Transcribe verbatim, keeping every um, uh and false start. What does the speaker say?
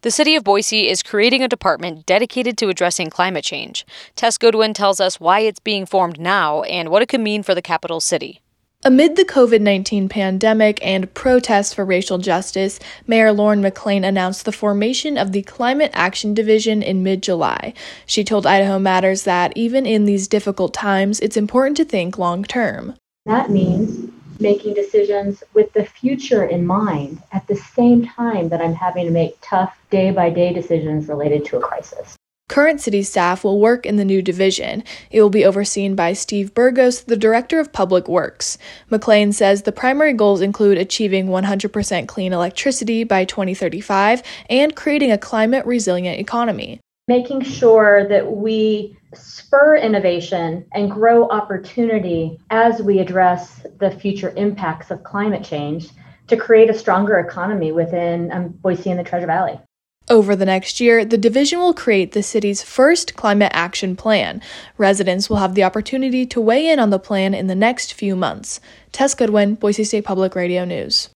The city of Boise is creating a department dedicated to addressing climate change. Tess Goodwin tells us why it's being formed now and what it could mean for the capital city. Amid the covid nineteen pandemic and protests for racial justice, Mayor Lauren McLean announced the formation of the Climate Action Division in mid-July. She told Idaho Matters that even in these difficult times, it's important to think long-term. That means making decisions with the future in mind at the same time that I'm having to make tough day-by-day decisions related to a crisis. Current city staff will work in the new division. It will be overseen by Steve Burgos, the Director of Public Works. McLean says the primary goals include achieving one hundred percent clean electricity by twenty thirty-five and creating a climate-resilient economy. Making sure that we spur innovation and grow opportunity as we address the future impacts of climate change to create a stronger economy within um, Boise and the Treasure Valley. Over the next year, the division will create the city's first climate action plan. Residents will have the opportunity to weigh in on the plan in the next few months. Tess Goodwin, Boise State Public Radio News.